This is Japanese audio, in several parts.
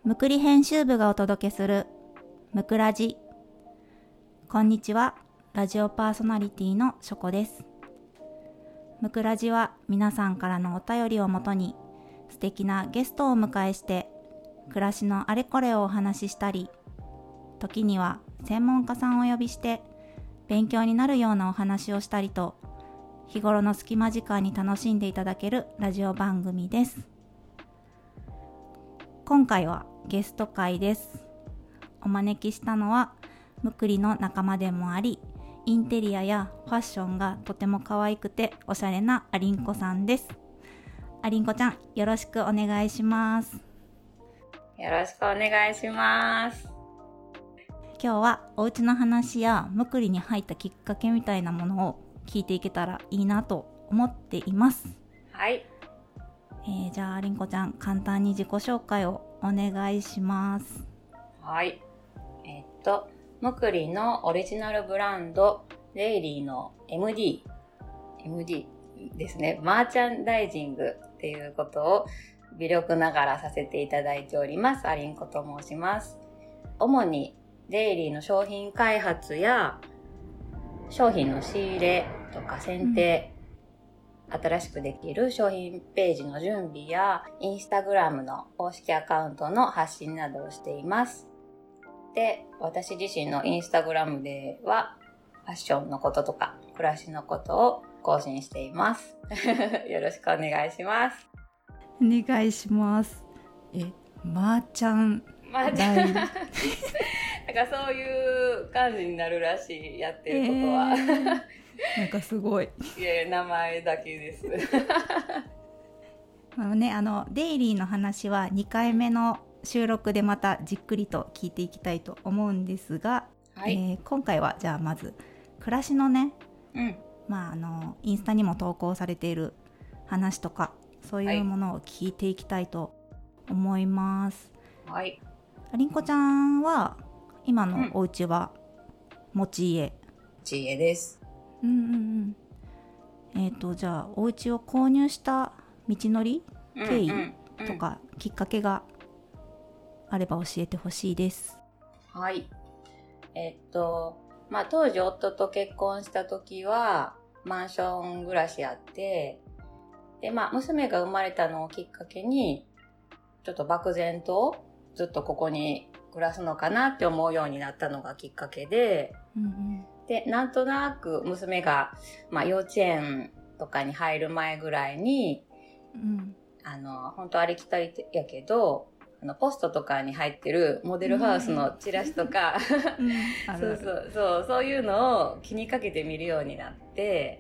むくり編集部がお届けするむくラジ。こんにちは、ラジオパーソナリティのしょこです。むくラジは皆さんからのお便りをもとに素敵なゲストをお迎えして暮らしのあれこれをお話ししたり、時には専門家さんをお呼びして勉強になるようなお話をしたりと、日頃の隙間時間に楽しんでいただけるラジオ番組です。今回はゲスト会です。お招きしたのはむくりの仲間でもあり、インテリアやファッションがとても可愛くておしゃれなありんこさんです。ありんこちゃん、よろしくお願いします。 よろしくお願いします。 今日はお家の話やむくりに入ったきっかけみたいなものを聞いていけたらいいなと思っています。 はい。 じゃありんこちゃん、簡単に自己紹介をお願いします。 はい。むくりのオリジナルブランドデイリーの MD ですね。マーチャンダイジングっていうことを微力ながらさせていただいております。ありんこと申します。主にデイリーの商品開発や商品の仕入れとか選定、新しくできる商品ページの準備やインスタグラムの公式アカウントの発信などをしています。で、私自身のインスタグラムではファッションのこととか暮らしのことを更新しています。よろしくお願いします。 お願いします。マーチャンダイなんかそういう感じになるらしい、やってることは。 なんかすごい。 いやいや、名前だけです。 デイリーの話は2回目の収録でまたじっくりと聞いていきたいと思うんですが、 はい。 今回はじゃあまず暮らしのね、インスタにも投稿されている話とかそういうものを聞いていきたいと思います。 はい。 りんこちゃんは今のお家は持ち家、 ちえです。 じゃあお家を購入した道のり、経緯とかきっかけがあれば教えてほしいです。 はい。当時夫と結婚した時はマンション暮らしあって、で、娘が生まれたのをきっかけに、ちょっと漠然とずっとここに暮らすのかなって思うようになったのがきっかけで、で、なんとなく娘が、幼稚園とかに入る前ぐらいに、本当ありきたりやけど、ポストとかに入ってるモデルハウスのチラシとか、そういうのを気にかけて見るようになって、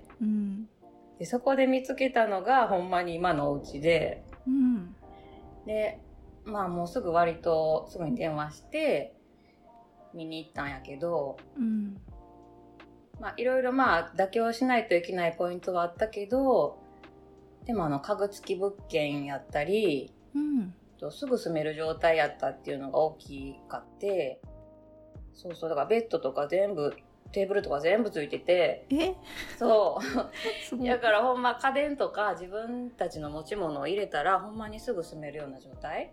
でそこで見つけたのがほんまに今のお家で、で、もうすぐ割とすぐに電話して見に行ったんやけど、いろいろ妥協しないといけないポイントはあったけど、でも家具付き物件やったり、すぐ住める状態やったっていうのが大きかって、だからベッドとか全部、テーブルとか全部ついてて、だからほんま家電とか自分たちの持ち物を入れたらほんまにすぐ住めるような状態。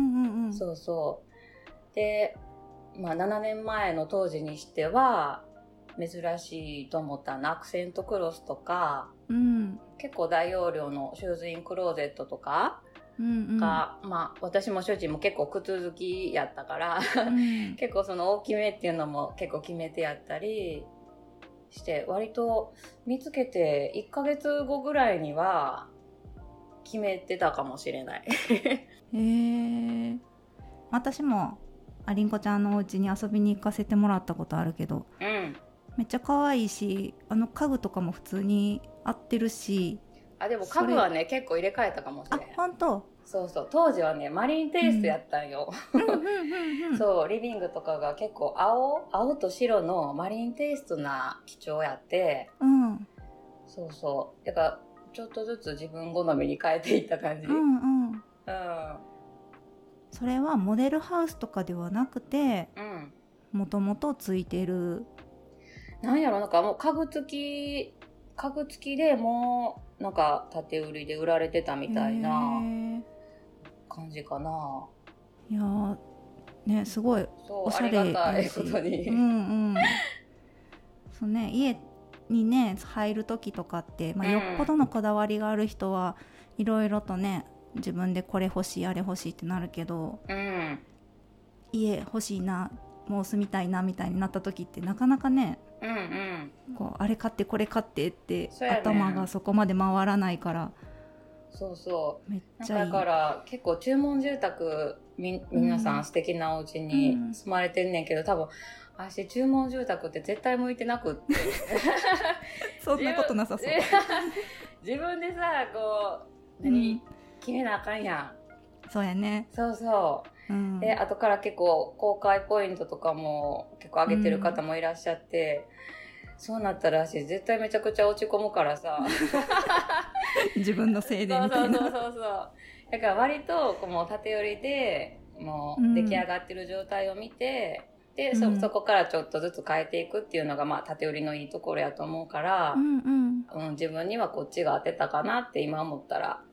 で、7年前の当時にしては珍しいと思ったアクセントクロスとか、結構大容量のシューズインクローゼットとかが、私も主人も結構靴好きやったから、結構その大きめっていうのも結構決めてやったりして割と見つけて1ヶ月後ぐらいには決めてたかもしれない。 私もありんこちゃんのお家に遊びに行かせてもらったことあるけど、めっちゃ可愛いし、家具とかも普通に合ってるし。 でも家具はね結構入れ替えたかもしれない。 本当？ 当時はねマリンテイストやったんよ。リビングとかが結構青と白のマリンテイストな基調やって、だからちょっとずつ自分好みに変えていった感じ。 それはモデルハウスとかではなくて、もともとついてる、 なんかもう家具付きでもうなんか建て売りで売られてたみたいな感じかな。 いやーね、すごいそうおしゃれありがたいやし、 ことに、 うんうん、そうね、家にね入る時とかって、まあ、よっぽどのこだわりがある人はいろいろとね自分でこれ欲しいあれ欲しいってなるけど、 うん、 家欲しいな、もう住みたいなみたいになった時ってなかなかね、 うんうんこうあれ買ってこれ買ってってそうやね頭がそこまで回らないから、 そうそうめっちゃいい。 だから結構注文住宅皆さん素敵なお家に住まれてんねんけど、多分私注文住宅って絶対向いてなくってそんなことなさそう自分でさこう決めなあかんやん。 そうやね、 そうそう、で後から結構公開ポイントとかも結構上げてる方もいらっしゃって、そうなったらしい絶対めちゃくちゃ落ち込むからさ自分のせいでみたいな。 そうだから割とこうもう縦寄りでもう出来上がってる状態を見て、でそこからちょっとずつ変えていくっていうのがまあ縦寄りのいいところやと思うから、自分にはこっちが当てたかなって今思ったら、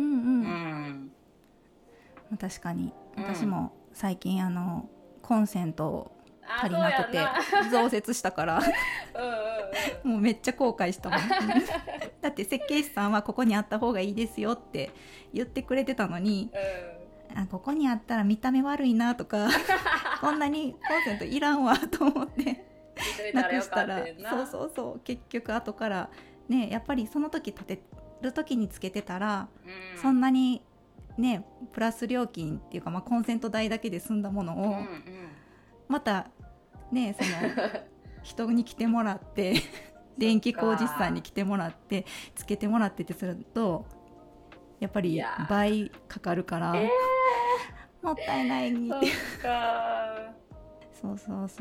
確かに私も最近コンセント足りなくて増設したからもうめっちゃ後悔したもんだって設計士さんはここにあった方がいいですよって言ってくれてたのに、ここにあったら見た目悪いなとかこんなにコンセントいらんわと思ってなくしたら、そう結局後からね、やっぱりその時立てる時につけてたら、そんなにねプラス料金っていうか、まあ、コンセント代だけで済んだものを、またねその人に来てもらって電気工事士さんに来てもらってつけてもらってってするとやっぱり倍かかるから、もったいないにってそう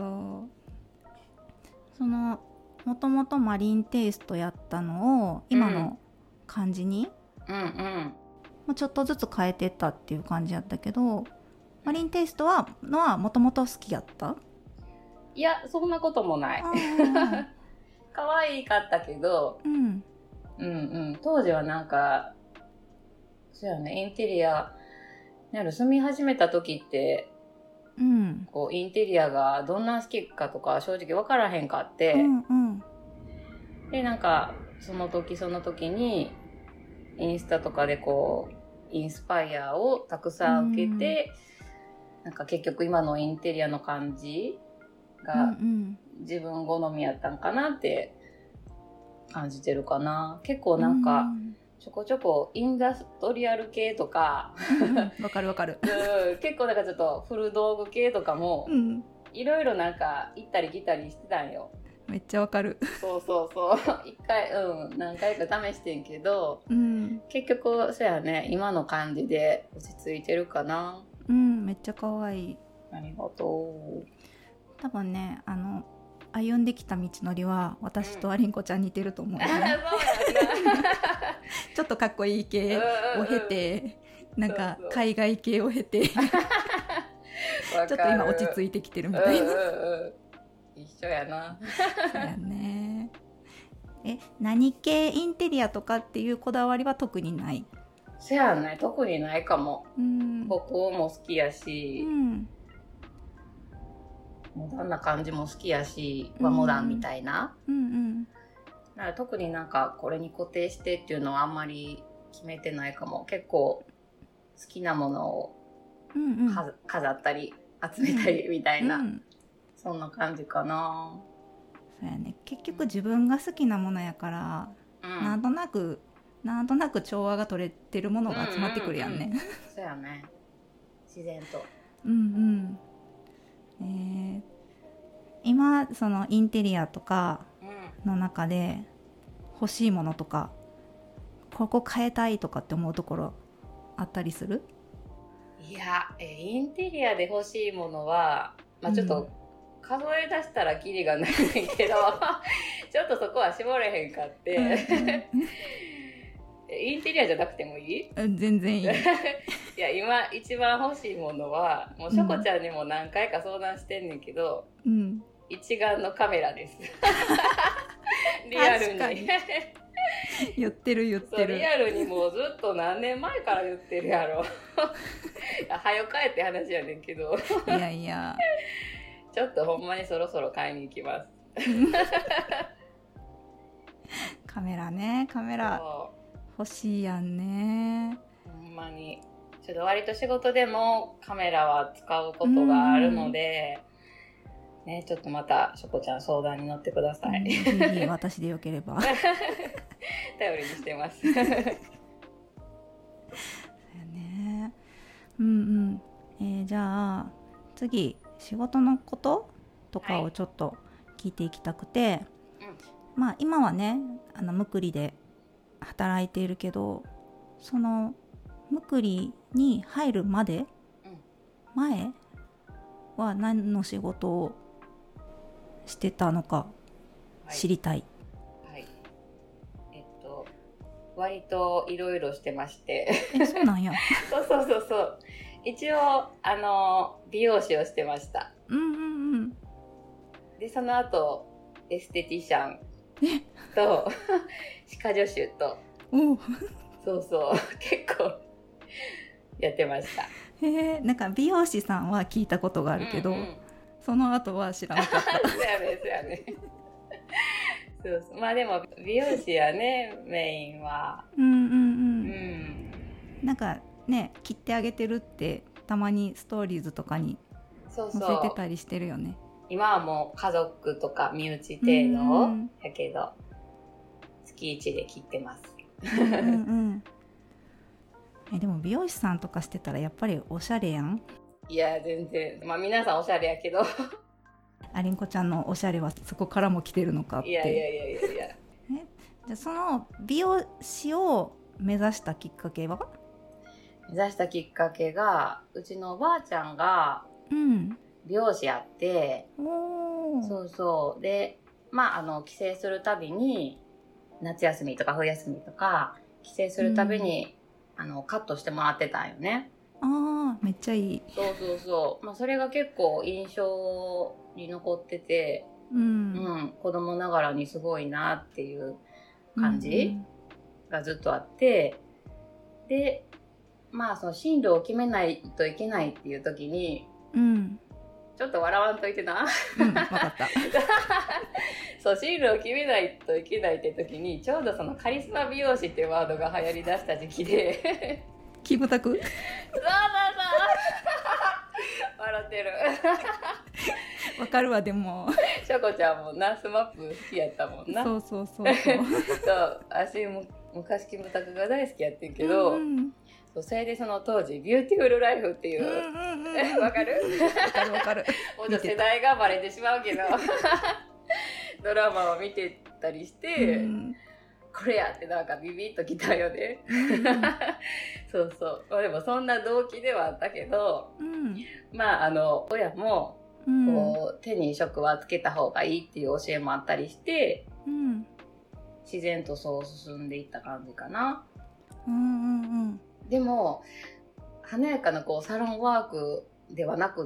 そのもともとマリンテイストやったのを今の感じに、もうちょっとずつ変えてったっていう感じやったけど、マリンテイストはもともと好きやった？ いやそんなこともない可愛かったけど、当時はなんかそうやね、インテリア住み始めた時って、こうインテリアがどんな好きかとか正直分からへんかって、でなんかその時にインスタとかでこうインスパイアをたくさん受けて、なんか結局今のインテリアの感じが自分好みやったんかなって感じてるかな。結構なんかちょこちょこインダストリアル系とかわかる結構なんかちょっと古道具系とかもいろいろなんか行ったり来たりしてたんよ。 めっちゃわかる。 そう一回何回か試してんけど、結局そうやね、今の感じで落ち着いてるかな。 めっちゃ可愛い。 ありがとう。 多分ね歩んできた道のりは私とアリンコちゃん似てると思う、ねちょっとかっこいい系を経て、なんか海外系を経てちょっと今落ち着いてきてるみたいな、 一緒やなそうやね。何系インテリアとかっていうこだわりは特にない？ そうやね、特にないかも。北欧も好きやし、モダンな感じも好きやし、和モダンみたいな。だから特になんかこれに固定してっていうのはあんまり決めてないかも。結構好きなものを飾ったり集めたりみたいな、そんな感じかな。 そうやね、結局自分が好きなものやから、なんとなく調和が取れてるものが集まってくるやんね。 そうやね、自然と。 今そのインテリアとかの中で欲しいものとか、ここ変えたいとかって思うところあったりする？ いや、インテリアで欲しいものは、ちょっと数え出したらキリがないねんけどちょっとそこは絞れへんかってインテリアじゃなくてもいい？ 全然いいいや今一番欲しいものはもうしょこちゃんにも何回か相談してんねんけど、 うん、 一眼のカメラですリアルに言ってるそうリアルにもうずっと何年前から言ってるやろはよ帰って話やねんけどいやいやちょっとほんまにそろそろ買いに行きますカメラ欲しいやんね。 ほんまにちょっと割と仕事でもカメラは使うことがあるので、ね、ちょっとまたしょこちゃん相談に乗ってください、 ぜひ私でよければ頼りにしてますそうやね。うんうん。じゃあ次仕事のこととかをちょっと聞いていきたくて、まあ今はねむくりで働いているけど、そのむくりに入るまで、前は何の仕事をしてたのか知りたい。 はい、割といろいろしてましてそうなんやそう一応美容師をしてました。でその後エステティシャンと歯科助手とそう結構やってました。 なんか美容師さんは聞いたことがあるけど、その後は知らなかったそうやねそうまあでも美容師やねメインは。 なんかね切ってあげてるってたまにストーリーズとかに載せてたりしてるよね。 今はもう家族とか身内程度やけど月1で切ってますでも美容師さんとかしてたらやっぱりおしゃれやん。 いや全然まあ皆さんおしゃれやけどありんこちゃんのおしゃれはそこからも来てるのかって。 いやじゃあその美容師を目指したきっかけは？ 目指したきっかけがうちのおばあちゃんが美容師やって、そうでまあ帰省するたびに夏休みとか冬休みとか帰省するたびに、カットしてもらってたんよね。 めっちゃいい。 そうまあ、それが結構印象に残ってて、子供ながらにすごいなっていう感じがずっとあって、でまあその進路を決めないといけないっていう時に、ちょっと笑わんといてな。 分かった。 そう、進路を決めないといけないって時に、ちょうどそのカリスマ美容師っていうワードが流行りだした時期で。 キムタク？ そう笑ってる。 わかるわ、でも。 しょこちゃんもナスマップ好きやったもんな。 そう。 そう、私も昔キムタクが大好きやってんけど、そうそれでその当時ビューティフルライフっていう、わかる？ わかる。 もうちょっと世代がバレてしまうけどドラマを見てたりして、これやってなんかビビッときたよねそうまあでもそんな動機ではあったけど、まあ親もこう手に職はつけた方がいいっていう教えもあったりして、自然とそう進んでいった感じかな。でも華やかなこうサロンワークではなくって、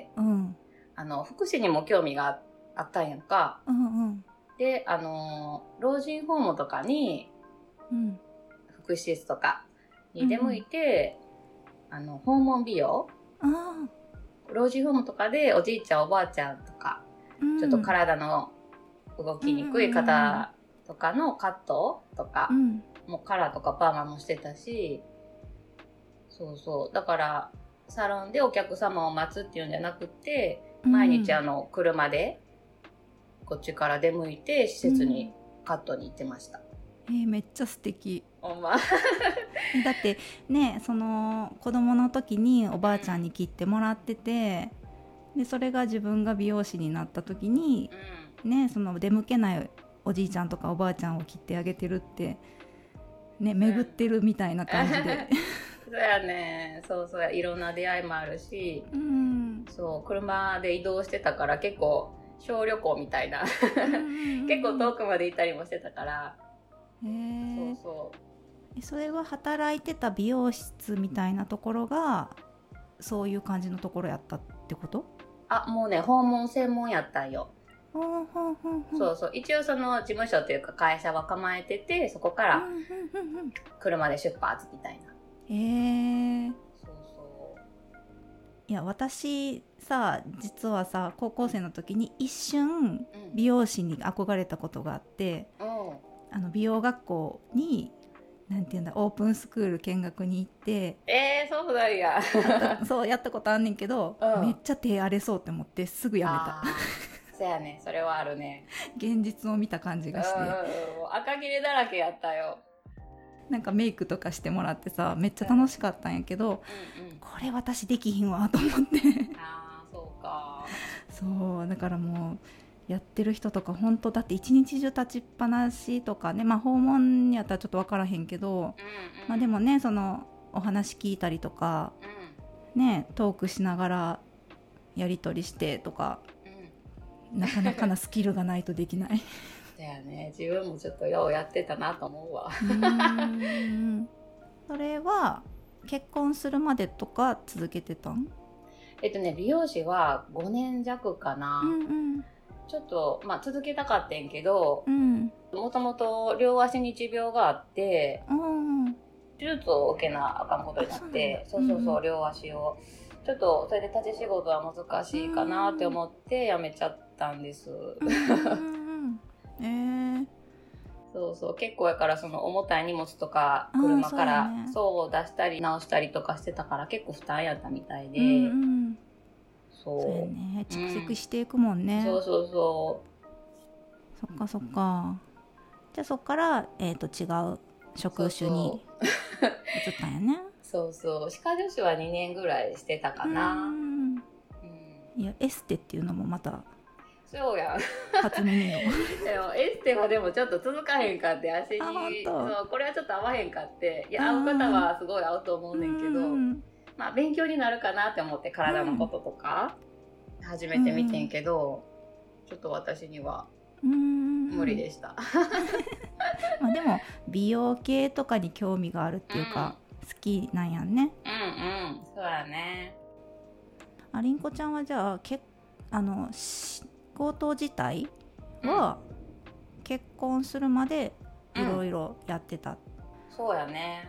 福祉にも興味があったんやんか。で老人ホームとかに、福祉施設とかに出向いて、訪問美容、老人ホームとかでおじいちゃんおばあちゃんとか、ちょっと体の動きにくい方とかのカットとか、もうカラーとかパーマもしてたし、そうだからサロンでお客様を待つっていうんじゃなくて、毎日車でこっちから出向いて施設にカットに行ってました。 めっちゃ素敵。 ほんまだってね、その子供の時におばあちゃんに切ってもらってて、でそれが自分が美容師になった時に、ね、その出向けないおじいちゃんとかおばあちゃんを切ってあげてるってね、巡ってるみたいな感じでそうやね。そうや、いろんな出会いもあるし、そう車で移動してたから結構小旅行みたいな結構遠くまで行ったりもしてたから。 それは働いてた美容室みたいなところがそういう感じのところやったってこと？ もうね、訪問専門やったんよ。 ほうほうほうほう。 そうそう。一応その事務所というか会社は構えてて、そこからうんうんうんうん車で出発みたいな。そうそいや私さ実はさ高校生の時に一瞬う。うん。 美容師に憧れたことがあって、美容学校になんていうんだオープンスクール見学に行ってそうなんや。 そうやったことあんねんけど、めっちゃ手荒れそうって思ってすぐやめた。 そうやね。それはあるね。 現実を見た感じがして、 赤切れだらけやったよ。 なんかメイクとかしてもらってさめっちゃ楽しかったんやけど、これ私できひんわと思ってそうか。 そうだからもうやってる人とか本当だって一日中立ちっぱなしとかね、まあ訪問やったらちょっと分からへんけど、まあでもねそのお話聞いたりとか、ねトークしながらやり取りしてとか、なかなかなスキルがないとできないだよね。自分もちょっとようやってたなと思うわ。 それは結婚するまでとか続けてたん？ 美容師は5年弱かな。ちょっと、まあ、続けたかってんけど、もともと両足に持病があって、手術を受けなあかんことになって、両足を。ちょっと、それで立ち仕事は難しいかなって思って辞めちゃったんです。そうそう。結構やから、その重たい荷物とか、車からそう出したり直したりとかしてたから、結構負担やったみたいで、 そうやね蓄積していくもんね、そっかそっか。じゃあそっから、違う職種に移ったんやね。 そうそう。歯科助手は2年ぐらいしてたかな。 いやエステっていうのもまたそうやん。 初耳よ。 でもエステはでもちょっと続かへんかって、足にそうこれはちょっと合わへんかって、いや合う方はすごい合うと思うねんけど、まあ勉強になるかなって思って体のこととか始めてみてんけど、ちょっと私には無理でした。 まあでも美容系とかに興味があるっていうか、好きなんやんね。 そうやね。 りんこちゃんはじゃあ仕事自体は結婚するまでいろいろやってた、 そうやね。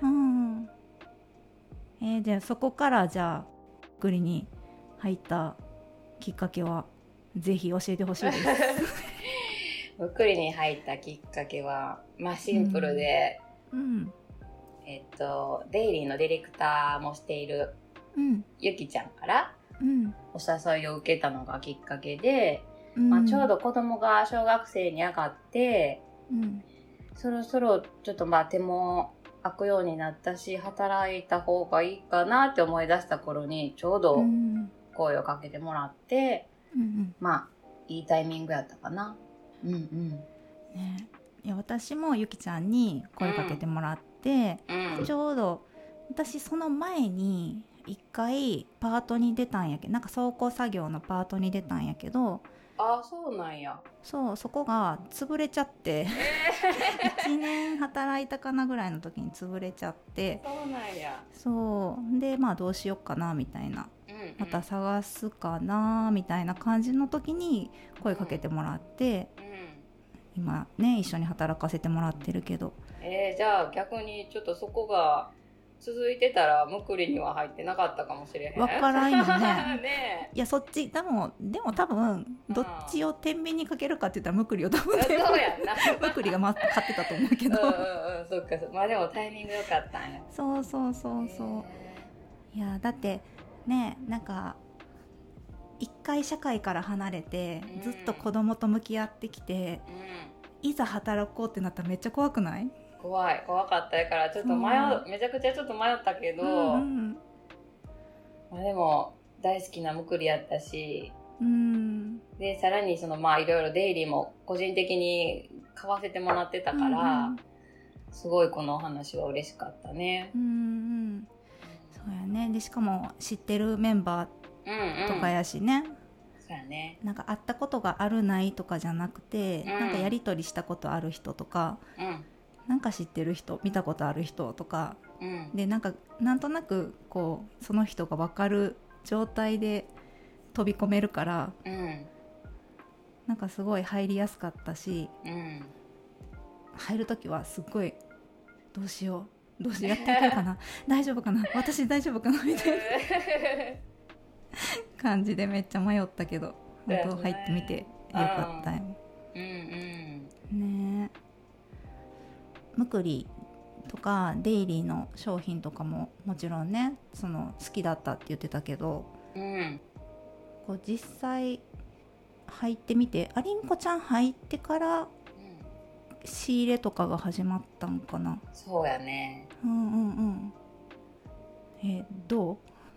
じゃあそこからじゃあくりに入ったきっかけはぜひ教えてほしいです。 むっくりに入ったきっかけは、まあシンプルで、デイリーのディレクターもしているゆきちゃんからお誘いを受けたのがきっかけで、まあ、ちょうど子供が小学生に上がって、そろそろちょっとまあ手も開くようになったし、働いた方がいいかなって思い出した頃にちょうど声をかけてもらって、まあいいタイミングやったかな。 いや私もゆきちゃんに声かけてもらって、ちょうど私その前に一回パートに出たんやけど、なんか倉庫作業のパートに出たんやけど、 そうなんや。 そこが潰れちゃって1年働いたかなぐらいの時に潰れちゃって、 そうなんや。 そうでまあどうしよっかなみたいな、また探すかなみたいな感じの時に声かけてもらって、今ね一緒に働かせてもらってるけど、 じゃあ逆にちょっとそこが続いてたらむくりには入ってなかったかもしれへん。 わからんよね。 ねいやそっちでも多分どっちを天秤にかけるかって言ったらむくりを多分そうやんな。 むくりが勝ってたと思うけどそっか。まあでもタイミング良かったんや。 そういやだってねなんか一回社会から離れてずっと子供と向き合ってきて、いざ働こうってなったらめっちゃ怖くない？ 怖かったやからちょっとめちゃくちゃちょっと迷ったけど、まあでも大好きなむくりやったし、でさらにそのまあいろいろ出入りも個人的に買わせてもらってたから、すごいこのお話は嬉しかったね。 そうやね。でしかも知ってるメンバーとかやしね。 そうやね。 なんか会ったことがあるないとかじゃなくて、なんかやり取りしたことある人とか、なんか知ってる人見たことある人とか、でなんとなくこうその人が分かる状態で飛び込めるから、 なんかすごい入りやすかったし、入るときはすっごいどうしようやっていけるかな大丈夫かな私大丈夫かなみたいな感じでめっちゃ迷ったけど、本当入ってみてよかったよ。ねえ、むくりとかデイリーの商品とかももちろんね、その好きだったって言ってたけど、こう実際入ってみて、ありんこちゃん入ってから仕入れとかが始まったんかな。 そうやね。 どう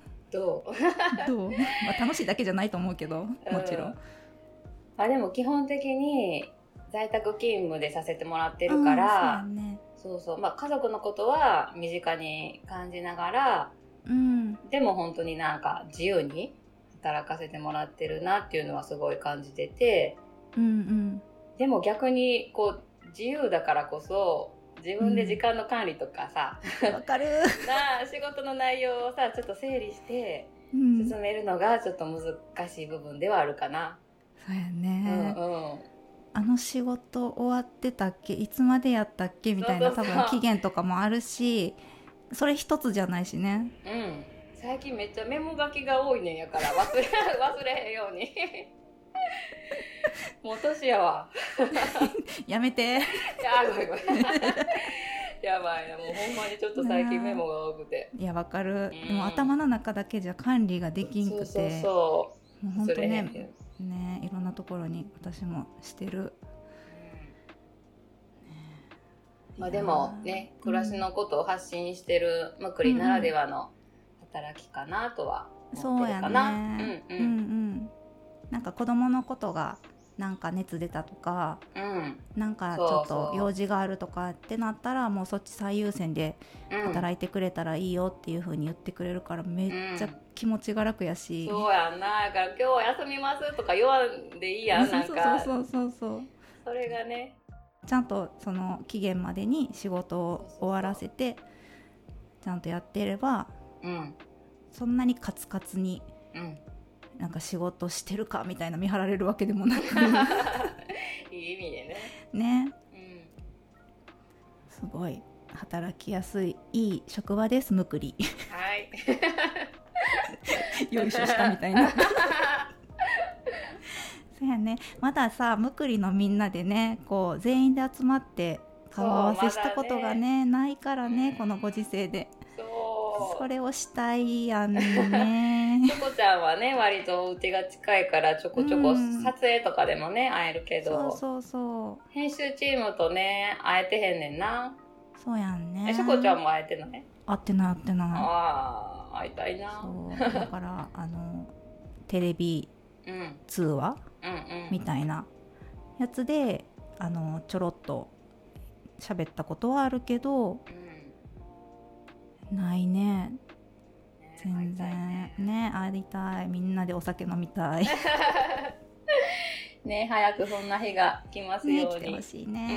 まあ、楽しいだけじゃないと思うけど、もちろん、 でも基本的に在宅勤務でさせてもらってるから、まあ、家族のことは身近に感じながら、でも本当になんか自由に働かせてもらってるなっていうのはすごい感じてて、でも逆にこう自由だからこそ自分で時間の管理とかさ、 わかる仕事の内容をさちょっと整理して進めるのがちょっと難しい部分ではあるかな。 そうやね、あの仕事終わってたっけ、いつまでやったっけみたいな、多分期限とかもあるし、それ一つじゃないしね。 最近めっちゃメモ書きが多いねんやから忘れへんようにもう年やわやめてごめんやばいな、もうほんまにちょっと最近メモが多くて。 いやわかる、でも頭の中だけじゃ管理ができんくて、もうほんとね、いろんなところに私もしてる、 まあでもね、暮らしのことを発信してるむくりならではの働きかなとは思ってるかな。 なんか子供のことがなんか熱出たとか、なんかちょっと用事があるとかってなったら、もうそっち最優先で働いてくれたらいいよっていう風に言ってくれるから、めっちゃ気持ちが楽やし、 そうやんな。だから今日は休みますとか言わんでいいやん、なんかそれがね、 ちゃんとその期限までに仕事を終わらせてちゃんとやっていれば、そんなにカツカツになんか仕事してるかみたいな見張られるわけでもなくいい意味でね、すごい働きやすいいい職場です、むくりはいよいしょしたみたいなそうやね、まださむくりのみんなでね、こう全員で集まって顔合わせしたことがね、ないからね、このご時世で。それをしたいやんねチョコちゃんはね割とお家が近いからちょこちょこ撮影とかでもね会えるけど、編集チームとね会えてへんねんな。 そうやんね。 チョコちゃんも会えてない？ 会ってない。 ああ、会いたいな。 そうだからテレビ通話みたいなやつでちょろっと喋ったことはあるけど、ないね、全然ね、会いたい、みんなでお酒飲みたいね、早くそんな日が来ますように、 来てほしいね。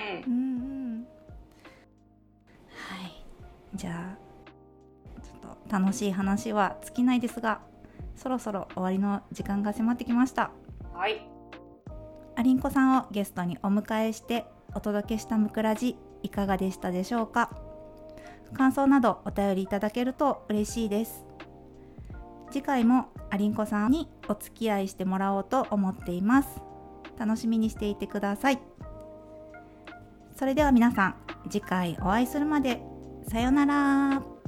はい、じゃあちょっと楽しい話は尽きないですが、そろそろ終わりの時間が迫ってきました。 はい、 ありんこさんをゲストにお迎えしてお届けしたむくらじ、いかがでしたでしょうか。感想などお便りいただけると嬉しいです。次回もありんこさんにお付き合いしてもらおうと思っています。楽しみにしていてください。それでは皆さん、次回お会いするまでさようなら。